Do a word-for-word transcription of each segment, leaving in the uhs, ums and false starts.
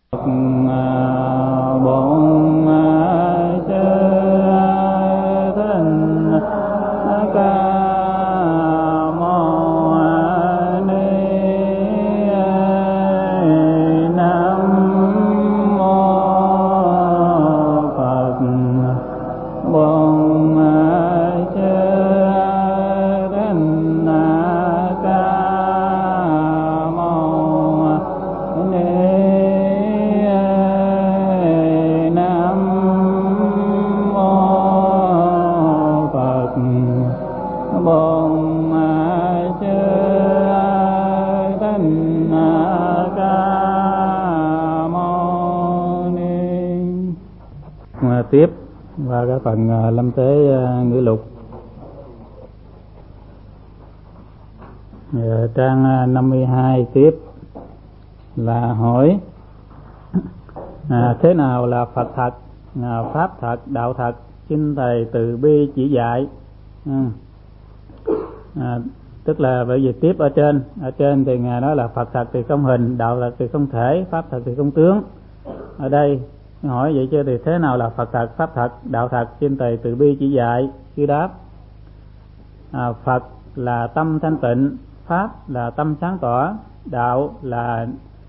Bổn Sư Thích Ca Mâu Ni. Nam mô Phật. Bổn Sư Thích Ca Mâu Ni. Tiếp và cái phần uh, lâm tế uh, ngữ lục. uh, trang uh, năm mươi hai tiếp là hỏi à, thế nào là Phật thật, à, Pháp thật, Đạo thật, xin Thầy từ bi chỉ dạy. ừ. à, tức là bởi vì tiếp ở trên ở trên thì Ngài nói là Phật thật thì không hình, Đạo thật thì không thể, Pháp thật thì không tướng. Ở đây hỏi vậy chứ thì thế nào là Phật thật, Pháp thật, Đạo thật, xin Thầy từ bi chỉ dạy. Khi đáp, à, Phật là tâm thanh tịnh, Pháp là tâm sáng tỏ, Đạo là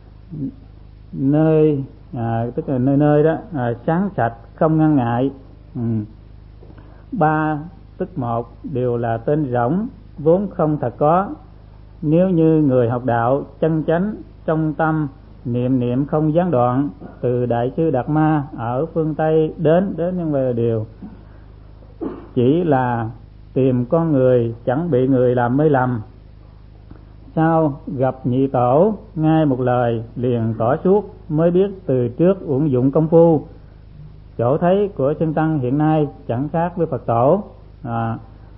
nơi à, tức là nơi nơi đó à, sáng sạch không ngăn ngại. ừ. Ba tức một đều là tên rỗng vốn không thật có. Nếu như người học đạo chân chánh trong tâm niệm niệm không gián đoạn, từ Đại sư Đạt Ma ở phương Tây đến đến những về điều chỉ là tìm con người, chẳng bị người làm mê lầm. Sau gặp nhị tổ ngay một lời liền tỏ suốt, mới biết từ trước uổng dụng công phu. Chỗ thấy của chân tăng hiện nay chẳng khác với Phật tổ. à,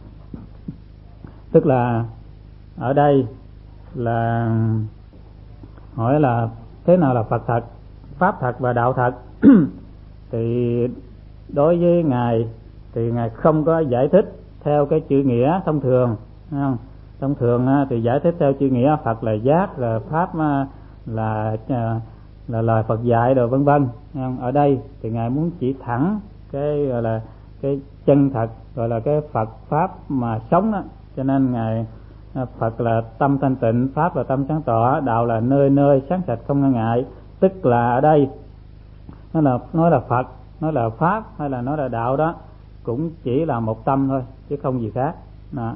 tức là ở đây là hỏi là thế nào là Phật thật, Pháp thật và Đạo thật. Thì đối với Ngài thì Ngài không có giải thích theo cái chữ nghĩa thông thường, không? Thông thường thì giải thích theo chữ nghĩa, Phật là giác, là Pháp là là, là lời Phật dạy rồi vân vân. Ở đây thì Ngài muốn chỉ thẳng cái gọi là cái chân thật, gọi là cái Phật Pháp mà sống đó. Cho nên Ngài Phật là tâm thanh tịnh, Pháp là tâm sáng tỏ, Đạo là nơi nơi sáng sạch không ngăn ngại. Tức là ở đây nó là nói là Phật, nói là Pháp hay là nói là Đạo đó cũng chỉ là một tâm thôi chứ không gì khác. Đó.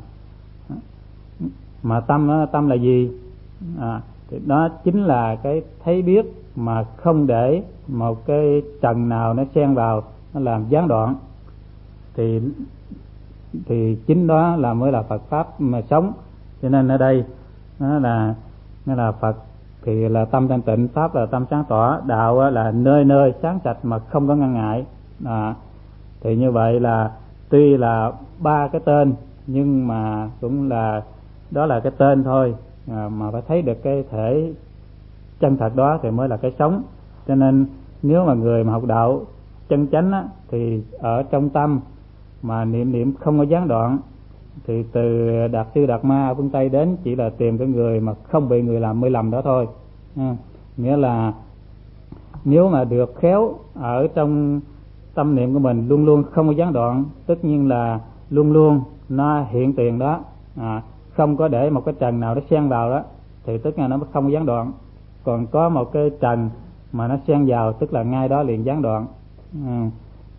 Mà tâm đó, tâm là gì? À, thì đó chính là cái thấy biết mà không để một cái trần nào nó xen vào, nó làm gián đoạn. Thì thì chính đó là mới là Phật Pháp mà sống. Cho nên ở đây nó là nó là Phật thì là tâm thanh tịnh, Pháp là tâm sáng tỏ, Đạo là nơi nơi sáng sạch mà không có ngăn ngại. À, thì như vậy là tuy là ba cái tên nhưng mà cũng là đó là cái tên thôi, à, mà phải thấy được cái thể chân thật đó thì mới là cái sống. Cho nên nếu mà người mà học đạo chân chánh á, thì ở trong tâm mà niệm niệm không có gián đoạn, thì từ Đạt sư Đạt Ma ở phương Tây đến chỉ là tìm cái người mà không bị người làm mê lầm đó thôi. à, nghĩa là nếu mà được khéo ở trong tâm niệm của mình luôn luôn không có gián đoạn, tất nhiên là luôn luôn nó hiện tiền đó, à, không có để một cái trần nào nó xen vào đó, thì tức là nó không có gián đoạn. Còn có một cái trần mà nó xen vào, tức là ngay đó liền gián đoạn. à.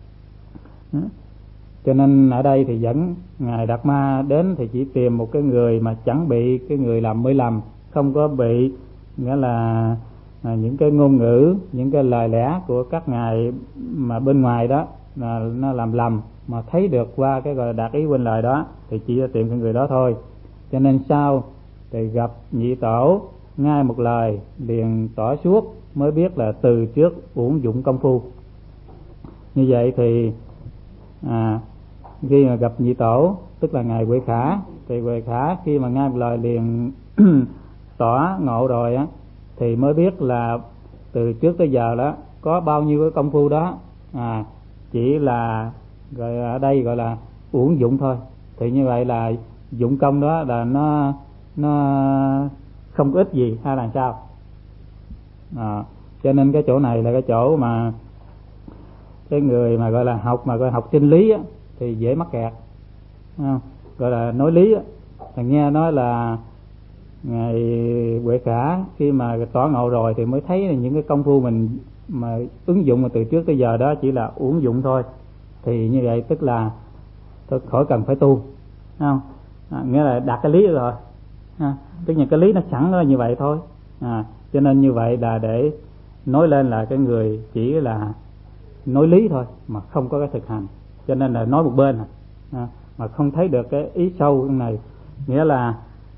Cho nên ở đây thì dẫn Ngài Đạt Ma đến thì chỉ tìm một cái người mà chẳng bị cái người làm mê lầm, không có bị nghĩa là à, những cái ngôn ngữ, những cái lời lẽ của các ngài mà bên ngoài đó là nó làm lầm, mà thấy được qua cái gọi là đạt ý quên lời đó, thì chỉ là tìm cái người đó thôi. Cho nên sau thì gặp nhị tổ ngay một lời liền tỏ suốt, mới biết là từ trước uổng dụng công phu. Như vậy thì à, khi mà gặp nhị tổ tức là ngài Huệ Khả, thì Huệ Khả khi mà ngay một lời liền tỏ ngộ rồi á, thì mới biết là từ trước tới giờ đó có bao nhiêu cái công phu đó, à, chỉ là gọi ở đây gọi là uổng dụng thôi. Thì như vậy là dụng công đó là nó nó không có ích gì hay là sao? À, Cho nên cái chỗ này là cái chỗ mà cái người mà gọi là học mà gọi là học chân lý á, thì dễ mắc kẹt, không? Gọi là nói lý á, thì nghe nói là ngài Huệ Khả khi mà tỏ ngộ rồi thì mới thấy là những cái công phu mình mà ứng dụng mà từ trước tới giờ đó chỉ là uổng dụng thôi. Thì như vậy tức là tôi khỏi cần phải tu, không? À, nghĩa là đạt cái lý rồi, à, tức là cái lý nó sẵn nó như vậy thôi. À, cho nên như vậy là để nói lên là cái người chỉ là nói lý thôi mà không có cái thực hành, cho nên là nói một bên à, mà không thấy được cái ý sâu này. Nghĩa là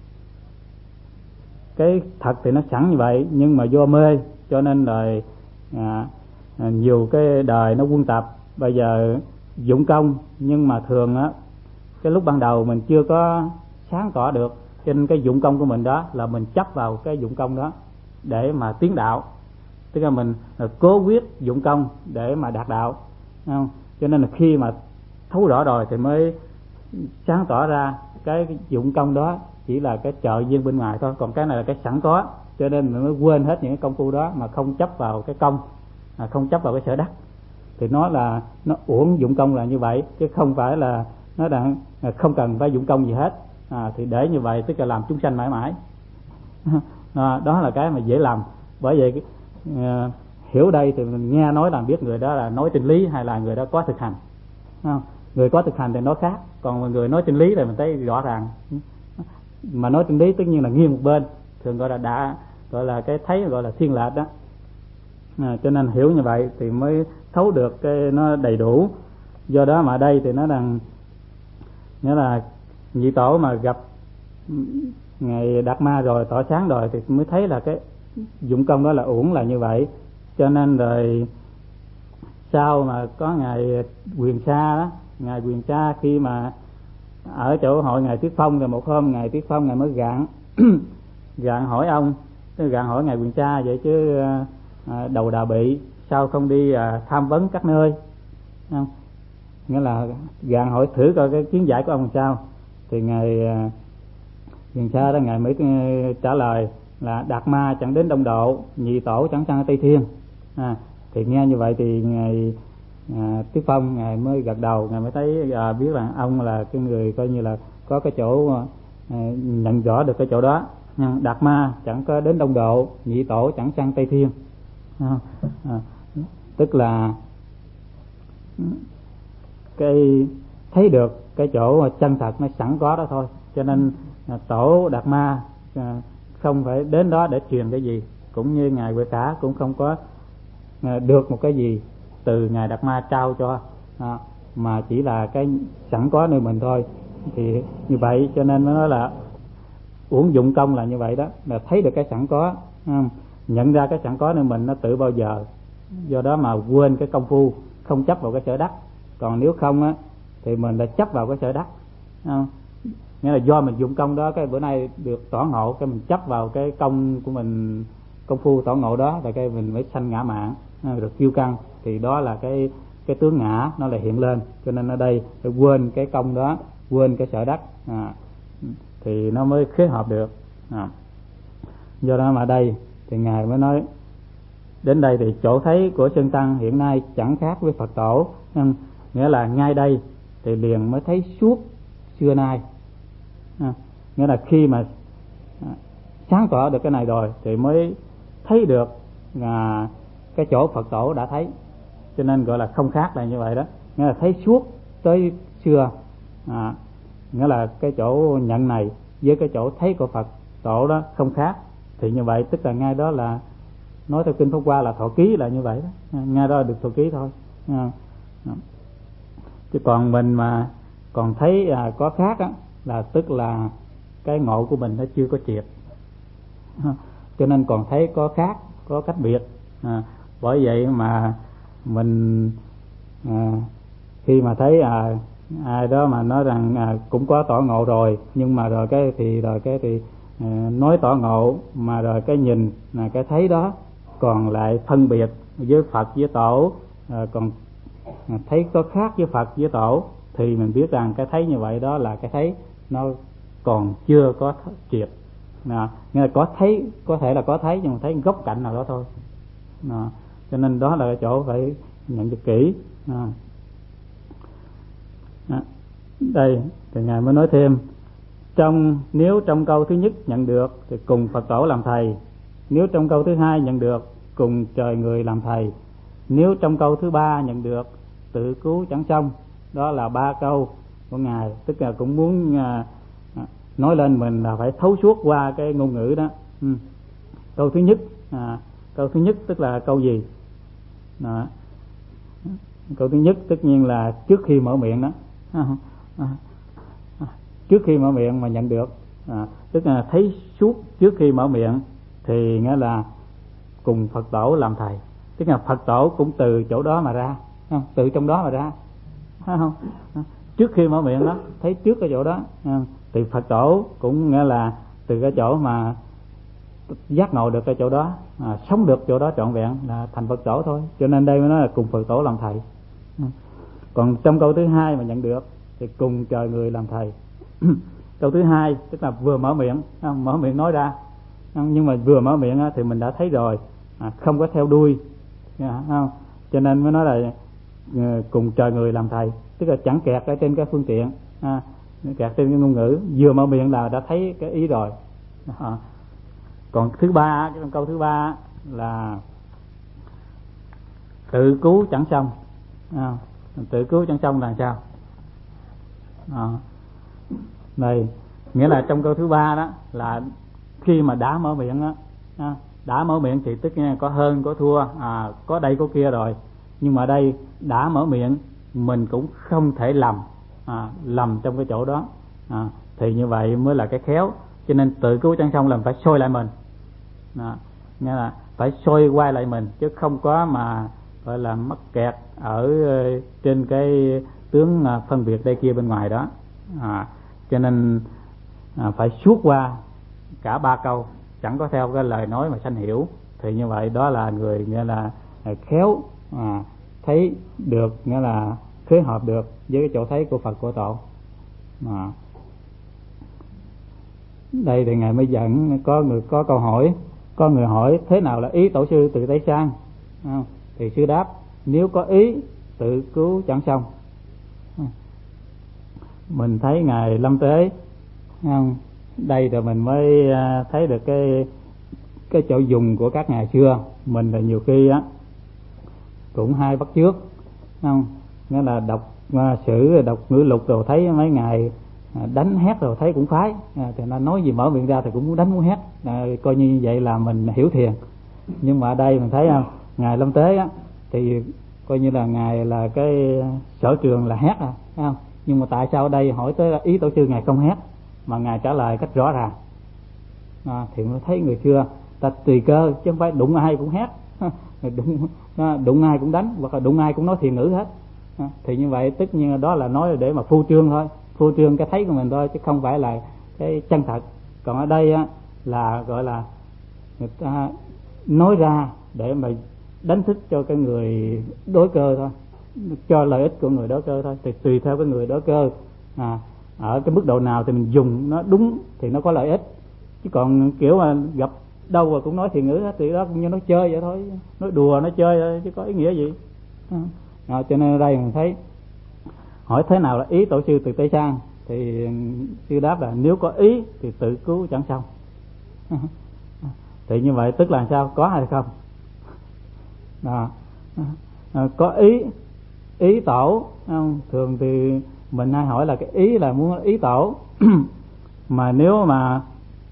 cái thật thì nó sẵn như vậy, nhưng mà do mê cho nên rồi à, à, nhiều cái đời nó quân tập bây giờ dụng công, nhưng mà thường á cái lúc ban đầu mình chưa có sáng tỏ được, cho nên cái dụng công của mình đó là mình chấp vào cái dụng công đó để mà tiến đạo, tức là mình là cố quyết dụng công để mà đạt đạo, không? Cho nên là khi mà thấu rõ rồi thì mới sáng tỏ ra cái dụng công đó chỉ là cái trợ duyên bên ngoài thôi, còn cái này là cái sẵn có, cho nên mình mới quên hết những cái công phu đó mà không chấp vào cái công, à, không chấp vào cái sở đắc, thì nó là nó uổng dụng công là như vậy, chứ không phải là nó đang không cần phải dụng công gì hết. À, thì để như vậy tức là làm chúng sanh mãi mãi. À, đó là cái mà dễ làm. Bởi vậy uh, hiểu đây thì mình nghe nói là biết người đó là nói chân lý hay là người đó có thực hành, không? Người có thực hành thì nói khác, còn người nói chân lý thì mình thấy rõ ràng. Mà nói chân lý tất nhiên là nghiêng một bên, thường gọi là đã gọi là cái thấy gọi là thiên lệch đó. À, cho nên hiểu như vậy thì mới thấu được cái nó đầy đủ. Do đó mà đây thì nó rằng nghĩa là nhị tổ mà gặp ngài Đạt Ma rồi, tỏ sáng rồi thì mới thấy là cái dụng công đó là uổng là như vậy. Cho nên rồi sau mà có ngài Quyền Sa đó, ngài Quyền Sa khi mà ở chỗ hội ngài Tuyết Phong, rồi một hôm ngài Tuyết Phong ngài mới gạn gạn hỏi ông, gạn hỏi ngài Quyền Sa vậy chứ à, đầu đà bị sao không đi à, tham vấn các nơi, không? Nghĩa là gạn hỏi thử coi cái kiến giải của ông làm sao. Thì ngài à, Quyền Sa đó ngài mới trả lời là Đạt Ma chẳng đến Đông Độ, nhị tổ chẳng sang Tây Thiên. À, thì nghe như vậy thì ngài à, Tuyết Phong ngài mới gật đầu, ngài mới thấy à, biết là ông là cái người coi như là có cái chỗ à, nhận rõ được cái chỗ đó. Đạt Ma chẳng có đến Đông Độ, nhị tổ chẳng sang Tây Thiên. À, à, tức là cái thấy được cái chỗ chân thật nó sẵn có đó thôi, cho nên à, tổ Đạt Ma à, không phải đến đó để truyền cái gì, cũng như ngài Huệ Khả cũng không có à, được một cái gì từ ngài Đạt Ma trao cho, à, mà chỉ là cái sẵn có nơi mình thôi. Thì như vậy cho nên nó nói là uổng dụng công là như vậy đó, là thấy được cái sẵn có, à, nhận ra cái sẵn có nơi mình nó tự bao giờ, do đó mà quên cái công phu, không chấp vào cái sở đắc. Còn nếu không á thì mình đã chấp vào cái sở đắc, à, nghĩa là do mình dụng công đó, cái bữa nay được tỏ ngộ, cái mình chấp vào cái công của mình, công phu tỏ ngộ đó, là cái mình mới sanh ngã mạn, được kiêu căng, thì đó là cái cái tướng ngã nó lại hiện lên. Cho nên ở đây phải quên cái công đó, quên cái sở đắc, à, thì nó mới khế hợp được. À, do đó mà đây thì ngài mới nói đến đây thì chỗ thấy của Sơn Tăng hiện nay chẳng khác với Phật tổ, nhưng nghĩa là ngay đây thì liền mới thấy suốt xưa nay. À, nghĩa là khi mà à, sáng tỏ được cái này rồi thì mới thấy được à, cái chỗ Phật tổ đã thấy, cho nên gọi là không khác là như vậy đó, nghĩa là thấy suốt tới xưa. À, nghĩa là cái chỗ nhận này với cái chỗ thấy của Phật tổ đó không khác, thì như vậy tức là ngay đó là nói theo kinh Pháp Hoa là thọ ký là như vậy đó, ngay đó là được thọ ký thôi. À, chứ còn mình mà còn thấy à, có khác á, là tức là cái ngộ của mình nó chưa có triệt, à, cho nên còn thấy có khác, có cách biệt. À, bởi vậy mà mình à, khi mà thấy à, ai đó mà nói rằng à, cũng có tỏ ngộ rồi, nhưng mà rồi cái thì rồi cái thì à, nói tỏ ngộ mà rồi cái nhìn là cái thấy đó còn lại phân biệt với Phật với tổ, à, còn thấy có khác với Phật với tổ, thì mình biết rằng cái thấy như vậy đó là cái thấy nó còn chưa có triệt. À, nghĩa là có thấy, có thể là có thấy nhưng mà thấy góc cạnh nào đó thôi. À, cho nên đó là cái chỗ phải nhận được kỹ. À. À, đây thì ngài mới nói thêm, trong nếu trong câu thứ nhất nhận được thì cùng Phật tổ làm thầy, nếu trong câu thứ hai nhận được cùng trời người làm thầy, nếu trong câu thứ ba nhận được tự cứu chẳng xong. Đó là ba câu của ngài, tức là cũng muốn à, nói lên mình là phải thấu suốt qua cái ngôn ngữ đó. Ừ. Câu thứ nhất, à, câu thứ nhất tức là câu gì? Đó. Câu thứ nhất tất nhiên là trước khi mở miệng đó. À, à, à, trước khi mở miệng mà nhận được, à, tức là thấy suốt trước khi mở miệng thì nghĩa là cùng Phật tổ làm thầy, tức là Phật tổ cũng từ chỗ đó mà ra, không? Từ trong đó mà ra, không? Trước khi mở miệng đó thấy trước cái chỗ đó, không? Thì Phật tổ cũng nghĩa là từ cái chỗ mà giác ngộ được cái chỗ đó, à, sống được chỗ đó trọn vẹn là thành Phật tổ thôi. Cho nên đây mới nói là cùng Phật tổ làm thầy. Còn trong câu thứ hai mà nhận được thì cùng trời người làm thầy. Câu thứ hai tức là vừa mở miệng, không? Mở miệng nói ra, không? Nhưng mà vừa mở miệng thì mình đã thấy rồi, à, không có theo đuôi, không? Cho nên mới nói là cùng trời người làm thầy, tức là chẳng kẹt ở trên cái phương tiện, à, kẹt trên cái ngôn ngữ, vừa mở miệng là đã thấy cái ý rồi. À. Còn thứ ba, trong câu thứ ba là tự cứu chẳng xong. À, tự cứu chẳng xong là sao? À, này nghĩa là trong câu thứ ba đó là khi mà đã mở miệng đó, à, đã mở miệng thì tức là có hơn có thua, à, có đây có kia rồi, nhưng mà đây đã mở miệng mình cũng không thể lầm, à, lầm trong cái chỗ đó, à, thì như vậy mới là cái khéo. Cho nên tự cứu chẳng xong là phải soi lại mình, à, nghĩa là phải soi quay lại mình, chứ không có mà gọi là mắc kẹt ở trên cái tướng phân biệt đây kia bên ngoài đó. À, cho nên à, phải suốt qua cả ba câu, chẳng có theo cái lời nói mà sanh hiểu, thì như vậy đó là người nghĩa là khéo, à, thấy được, nghĩa là phối hợp được với cái chỗ thấy của Phật của Tổ. À. Đây thì ngài mới dẫn có người có câu hỏi, có người hỏi thế nào là ý Tổ sư từ Tây Sang, à, thì sư đáp nếu có ý tự cứu chẳng xong. À. Mình thấy ngài Lâm Tế, không? Đây rồi mình mới thấy được cái cái chỗ dùng của các ngài xưa. Mình là nhiều khi á cũng hay bắt chước, không? Nghĩa là đọc sử, đọc ngữ lục rồi thấy mấy ngài đánh hét rồi thấy cũng phái, à, thì nó nói gì mở miệng ra thì cũng muốn đánh muốn hét, à, coi như vậy là mình hiểu thiền. Nhưng mà ở đây mình thấy không, ngài Lâm Tế á thì coi như là ngài là cái sở trường là hét, à, không? Nhưng mà tại sao ở đây hỏi tới ý Tổ sư ngài không hét mà ngài trả lời cách rõ ràng, à, thì mới thấy người xưa ta tùy cơ chứ không phải đụng ai cũng hét, đụng, đụng ai cũng đánh, hoặc là đụng ai cũng nói thiền ngữ hết, à, thì như vậy tất nhiên đó là nói để mà phô trương thôi, phô trương cái thấy của mình thôi, chứ không phải là cái chân thật. Còn ở đây á, là gọi là người ta nói ra để mà đánh thức cho cái người đối cơ thôi, cho lợi ích của người đối cơ thôi, thì tùy theo cái người đối cơ, à, ở cái mức độ nào thì mình dùng nó đúng thì nó có lợi ích, chứ còn kiểu mà gặp đâu mà cũng nói thiền ngữ hết thì đó cũng như nói chơi vậy thôi, nói đùa nói chơi thôi, chứ có ý nghĩa gì. À, cho nên ở đây mình thấy hỏi thế nào là ý Tổ sư từ Tây Sang, thì sư đáp là nếu có ý thì tự cứu chẳng xong. Thì như vậy tức là sao, có hay không? À, à, có ý ý Tổ, không? Thường thì mình hay hỏi là cái ý là muốn ý Tổ. Mà nếu mà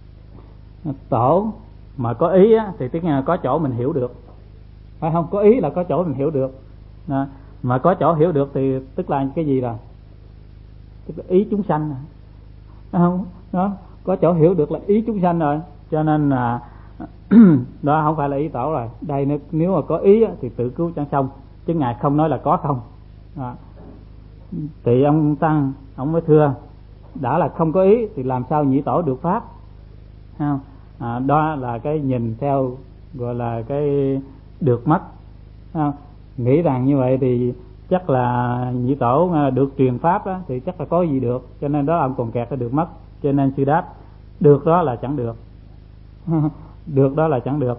Tổ mà có ý á, thì tức là có chỗ mình hiểu được, phải không? Có ý là có chỗ mình hiểu được, à, mà có chỗ hiểu được thì tức là cái gì rồi? Tức là ý chúng sanh, phải không? Đó, có chỗ hiểu được là ý chúng sanh rồi, cho nên là đó không phải là ý Tổ rồi. Đây nếu mà có ý á, thì tự cứu chẳng xong, chứ ngài không nói là có không. À, thì ông Tăng ông mới thưa đã là không có ý thì làm sao nhị Tổ được pháp, không? À, đó là cái nhìn theo gọi là cái được mất, không? Nghĩ rằng như vậy thì chắc là nhị Tổ được truyền pháp á, thì chắc là có gì được, cho nên đó ông còn kẹt cái được mất. Cho nên sư đáp được đó là chẳng được. Được đó là chẳng được,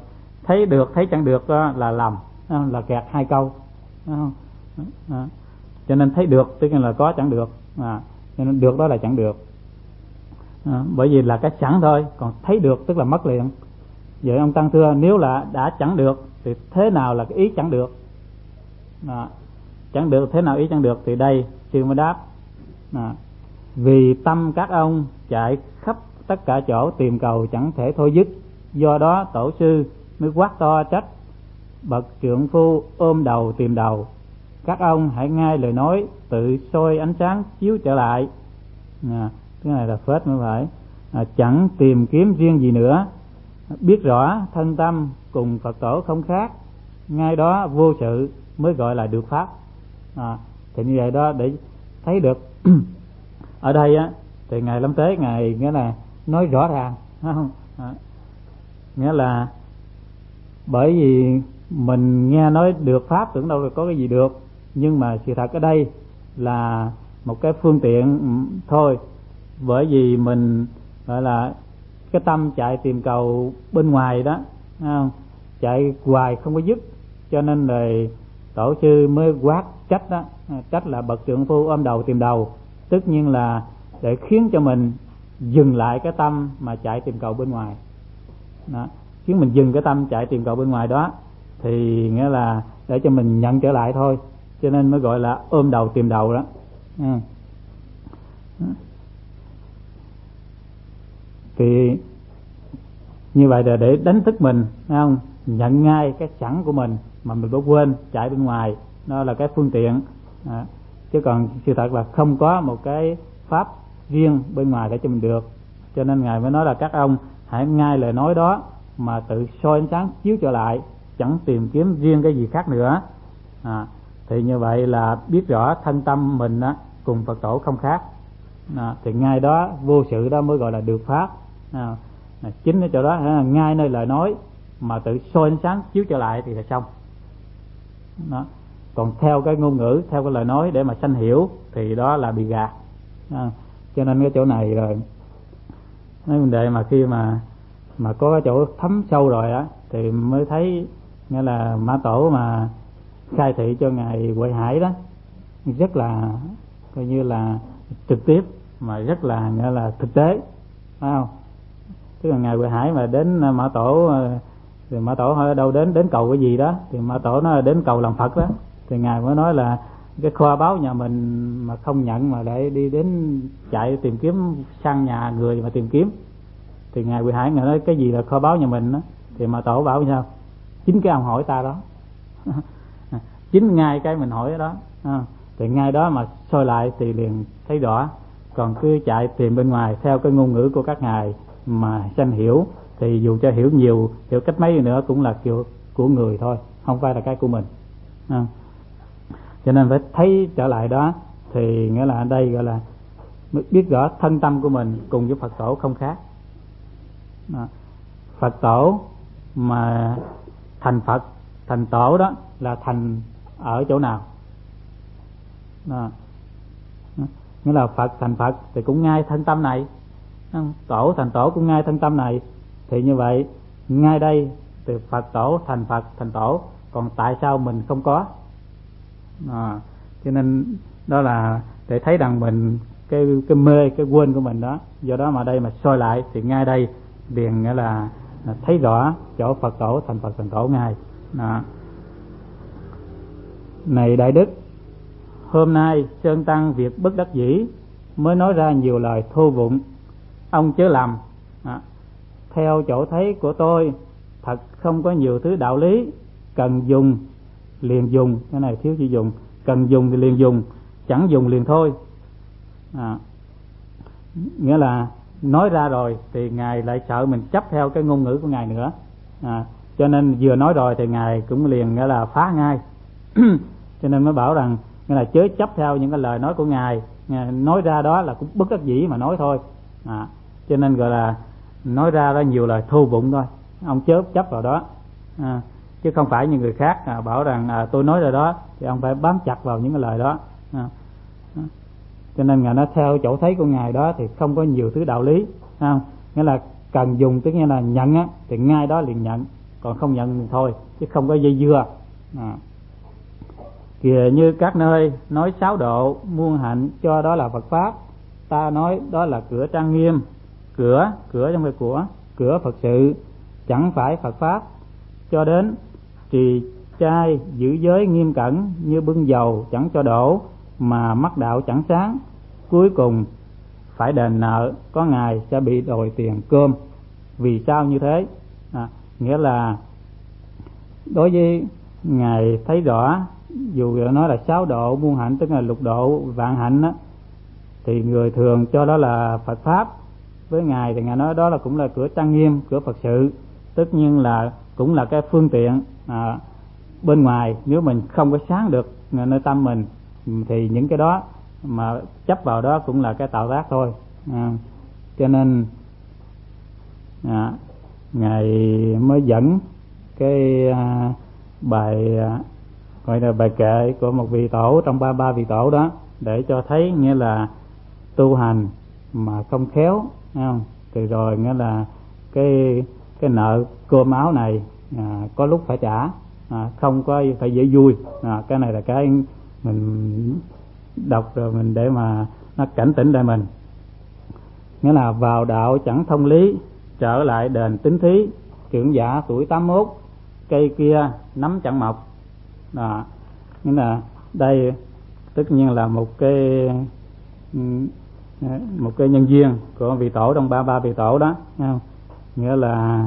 thấy được thấy chẳng được đó là lầm, là kẹt hai câu. À, cho nên thấy được tức là có chẳng được, à, cho nên được đó là chẳng được. À, bởi vì là cái chẳng thôi, còn thấy được tức là mất liền. Vậy ông Tăng thưa, nếu là đã chẳng được thì thế nào là cái ý chẳng được? À, chẳng được thế nào ý chẳng được? Thì đây sư mới đáp, à, vì tâm các ông chạy khắp tất cả chỗ tìm cầu chẳng thể thôi dứt, do đó tổ sư mới quát to trách: bậc trượng phu ôm đầu tìm đầu, các ông hãy nghe lời nói tự soi ánh sáng chiếu trở lại. À, cái này là phết mới phải. À, chẳng tìm kiếm riêng gì nữa, biết rõ thân tâm cùng Phật tổ không khác, ngay đó vô sự mới gọi là được pháp. À, thì như vậy đó để thấy được. Ở đây á thì ngài Lâm Tế ngài nghĩa là nói rõ ràng, không? À, nghĩa là bởi vì mình nghe nói được pháp tưởng đâu là có cái gì được, nhưng mà sự thật ở đây là một cái phương tiện thôi. Bởi vì mình gọi là cái tâm chạy tìm cầu bên ngoài đó, không? Chạy hoài không có dứt, cho nên rồi tổ sư mới quát trách đó, trách là bậc trượng phu ôm đầu tìm đầu, tất nhiên là để khiến cho mình dừng lại cái tâm mà chạy tìm cầu bên ngoài đó, khiến mình dừng cái tâm chạy tìm cầu bên ngoài đó, thì nghĩa là để cho mình nhận trở lại thôi, cho nên mới gọi là ôm đầu tìm đầu đó. Ừ. Thì như vậy là để đánh thức mình, thấy không? Nhận ngay cái sẵn của mình mà mình bỏ quên chạy bên ngoài, đó là cái phương tiện. À, chứ còn sự thật là không có một cái pháp riêng bên ngoài để cho mình được. Cho nên ngài mới nói là các ông hãy nghe lời nói đó mà tự soi ánh sáng chiếu trở lại, chẳng tìm kiếm riêng cái gì khác nữa. À, thì như vậy là biết rõ thân tâm mình á, cùng Phật tổ không khác. À, thì ngay đó vô sự đó mới gọi là được pháp. À, chính ở chỗ đó ngay nơi lời nói mà tự soi ánh sáng chiếu trở lại thì là xong đó. Còn theo cái ngôn ngữ, theo cái lời nói để mà sanh hiểu thì đó là bị gạt. À, cho nên cái chỗ này rồi mấy vấn đề mà khi mà mà có cái chỗ thấm sâu rồi á thì mới thấy, nghĩa là Mã Tổ mà khai thị cho ngài Huệ Hải đó rất là coi như là trực tiếp, mà rất là nghĩa là thực tế, phải không? Tức là ngài Huệ Hải mà đến Mã Tổ thì Mã Tổ hỏi đâu đến đến cầu cái gì đó, thì Mã Tổ nói là đến cầu làm Phật đó, thì ngài mới nói là cái kho báu nhà mình mà không nhận mà để đi đến chạy tìm kiếm sang nhà người mà tìm kiếm, thì ngài Huệ Hải ngài nói cái gì là kho báu nhà mình đó, thì Mã Tổ bảo sao? Chính cái ông hỏi ta đó. Chính ngay cái mình hỏi đó, à, thì ngay đó mà soi lại thì liền thấy rõ. Còn cứ chạy tìm bên ngoài theo cái ngôn ngữ của các ngài mà sanh hiểu, thì dù cho hiểu nhiều, hiểu cách mấy nữa cũng là kiểu của người thôi, không phải là cái của mình. À, cho nên phải thấy trở lại đó thì nghĩa là ở đây gọi là biết rõ thân tâm của mình cùng với Phật tổ không khác. À, Phật tổ mà thành Phật, thành tổ đó là thành ở chỗ nào? À, nghĩa là Phật thành Phật thì cũng ngay thân tâm này, tổ thành tổ cũng ngay thân tâm này, thì như vậy ngay đây từ Phật tổ thành Phật thành tổ, còn tại sao mình không có? À, cho nên đó là để thấy rằng mình cái cái mê cái quên của mình đó, do đó mà đây mà soi lại thì ngay đây liền nghĩa là thấy rõ chỗ Phật tổ thành Phật thành tổ ngay. À, này đại đức, hôm nay Sơn Tăng việc bất đắc dĩ mới nói ra nhiều lời thô vụng, ông chớ làm. À, theo chỗ thấy của tôi thật không có nhiều thứ đạo lý, cần dùng liền dùng, cái này thiếu chữ dùng, cần dùng thì liền dùng, chẳng dùng liền thôi. À, nghĩa là nói ra rồi thì ngài lại sợ mình chấp theo cái ngôn ngữ của ngài nữa. À, cho nên vừa nói rồi thì ngài cũng liền nghĩa là phá ngay. Cho nên mới bảo rằng nghĩa là chớ chấp theo những cái lời nói của ngài, ngài nói ra đó là cũng bất đắc dĩ mà nói thôi. À, cho nên gọi là nói ra đó nhiều lời thô vụng thôi, ông chớ chấp vào đó. À, chứ không phải như người khác à, bảo rằng à, tôi nói rồi đó thì ông phải bám chặt vào những cái lời đó. À, à, cho nên ngài nói theo chỗ thấy của ngài đó thì không có nhiều thứ đạo lý, không? Nghĩa là cần dùng tức nghĩa là nhận á, thì ngay đó liền nhận. còn không nhận thôi, chứ không có dây dưa. À. Kìa như các nơi nói sáu độ muôn hạnh cho đó là Phật pháp, ta nói đó là cửa trang nghiêm, cửa cửa trong cái của cửa Phật sự, chẳng phải Phật pháp. Cho đến trì trai giữ giới nghiêm cẩn, như bưng dầu chẳng cho đổ, mà mắt đạo chẳng sáng, cuối cùng phải đền nợ, có ngày sẽ bị đòi tiền cơm. Vì sao như thế? À, nghĩa là đối với ngài thấy rõ, dù nói là sáu độ muôn hạnh tức là lục độ vạn hạnh đó, thì người thường cho đó là Phật pháp. Với ngài thì ngài nói đó là cũng là cửa trang nghiêm, cửa Phật sự, tất nhiên là cũng là cái phương tiện à, bên ngoài. Nếu mình không có sáng được nơi tâm mình thì những cái đó mà chấp vào đó cũng là cái tạo tác thôi. À, cho nên à, ngài mới dẫn cái à, bài à, gọi là bài kệ của một vị tổ trong ba ba vị tổ đó, để cho thấy nghĩa là tu hành mà không khéo, không? Thì rồi nghĩa là cái cái nợ cơm áo này à, có lúc phải trả, à, không có phải dễ vui. À, cái này là cái mình đọc rồi mình để mà nó cảnh tỉnh lại mình. Nghĩa là vào đạo chẳng thông lý, trở lại đền tính thí, trưởng giả tuổi tám mốt, cây kia nắm chẳng mọc. À, nghĩa là đây tất nhiên là một cái một cái nhân duyên của vị tổ trong ba ba vị tổ đó, không? Nghĩa là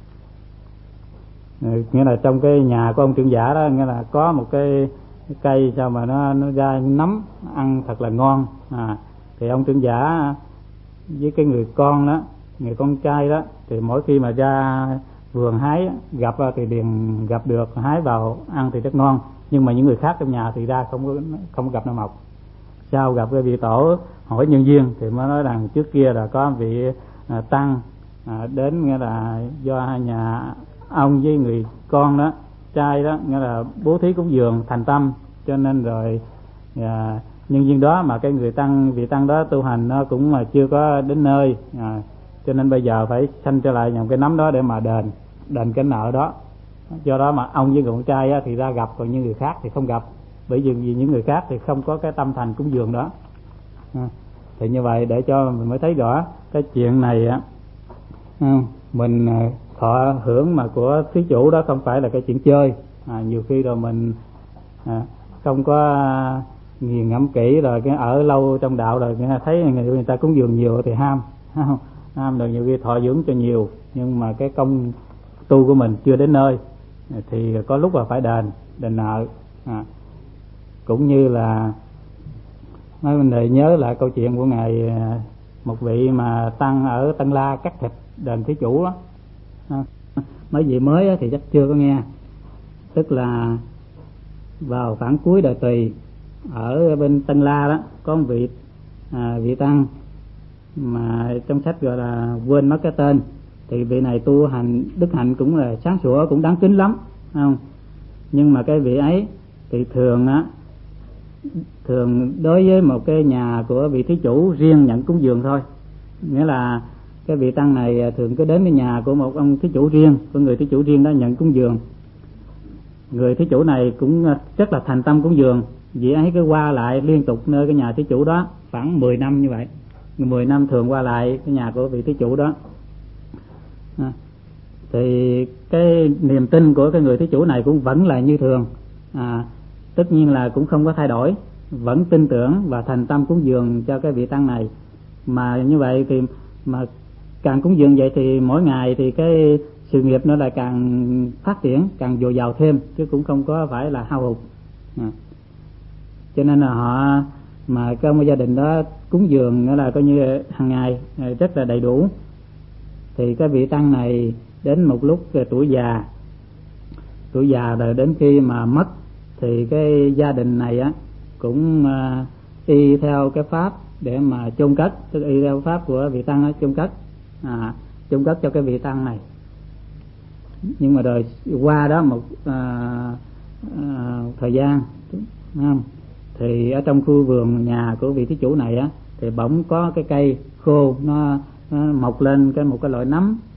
nghĩa là trong cái nhà của ông trưởng giả đó, nghĩa là có một cái cây sao mà nó nó ra nấm ăn thật là ngon. À, thì ông trưởng giả với cái người con đó, người con trai đó, thì mỗi khi mà ra vườn hái gặp thì liền gặp được, hái vào ăn thì rất ngon. Nhưng mà những người khác trong nhà thì ra không có không gặp nó mọc. Sau gặp cái vị tổ hỏi nhân duyên thì mới nói rằng trước kia là có vị à, tăng à, đến, nghĩa là do nhà ông với người con đó trai đó, nghĩa là bố thí cúng dường thành tâm, cho nên rồi à, nhân duyên đó mà cái người tăng vị tăng đó tu hành nó cũng mà chưa có đến nơi, à, cho nên bây giờ phải sanh trở lại nhằm cái nắm đó để mà đền đền cái nợ đó. Do đó mà ông với người con trai á, thì ra gặp, còn những người khác thì không gặp, bởi vì những người khác thì không có cái tâm thành cúng dường đó. À, thì như vậy để cho mình mới thấy rõ cái chuyện này á, mình thọ hưởng mà của thí chủ đó không phải là cái chuyện chơi. À, nhiều khi rồi mình à, không có nghiền ngẫm kỹ, rồi cái ở lâu trong đạo rồi thấy người, người ta cúng dường nhiều thì ham, ham, ham rồi nhiều khi thọ dưỡng cho nhiều, nhưng mà cái công tu của mình chưa đến nơi thì có lúc là phải đền đền nợ. À, cũng như là mấy vấn đề nhớ lại câu chuyện của ngài một vị mà tăng ở Tân La cắt thịt đền thí chủ đó. À, mấy vị mới thì chắc chưa có nghe, tức là vào khoảng cuối đời Tùy ở bên Tân La đó có một vị à, vị tăng mà trong sách gọi là quên mất cái tên, thì vị này tu hành đức hạnh cũng là sáng sủa, cũng đáng kính lắm, không? Nhưng mà cái vị ấy thì thường á thường đối với một cái nhà của vị thí chủ riêng nhận cúng dường thôi. Nghĩa là cái vị tăng này thường cứ đến cái nhà của một ông thí chủ riêng, của người thí chủ riêng đó nhận cúng dường. Người thí chủ này cũng rất là thành tâm cúng dường, vị ấy cứ qua lại liên tục nơi cái nhà thí chủ đó khoảng mười năm như vậy, mười năm thường qua lại cái nhà của vị thí chủ đó. À, thì cái niềm tin của cái người thí chủ này cũng vẫn là như thường. À, tất nhiên là cũng không có thay đổi, vẫn tin tưởng và thành tâm cúng dường cho cái vị tăng này. Mà như vậy thì mà càng cúng dường vậy thì mỗi ngày thì cái sự nghiệp nó lại càng phát triển, càng dồi dào thêm, chứ cũng không có phải là hao hụt. À, cho nên là họ mà trong gia đình đó cúng dường nghĩa là coi như hàng ngày rất là đầy đủ. Thì cái vị tăng này đến một lúc tuổi già, tuổi già rồi đến khi mà mất thì cái gia đình này á cũng uh, y theo cái pháp để mà chôn cất, tức y theo pháp của vị tăng á, chôn cất, à, chôn cất cho cái vị tăng này. Nhưng mà rồi qua đó một uh, uh, thời gian, không? Thì ở trong khu vườn nhà của vị thí chủ này á thì bỗng có cái cây khô nó, nó mọc lên cái một cái loại nấm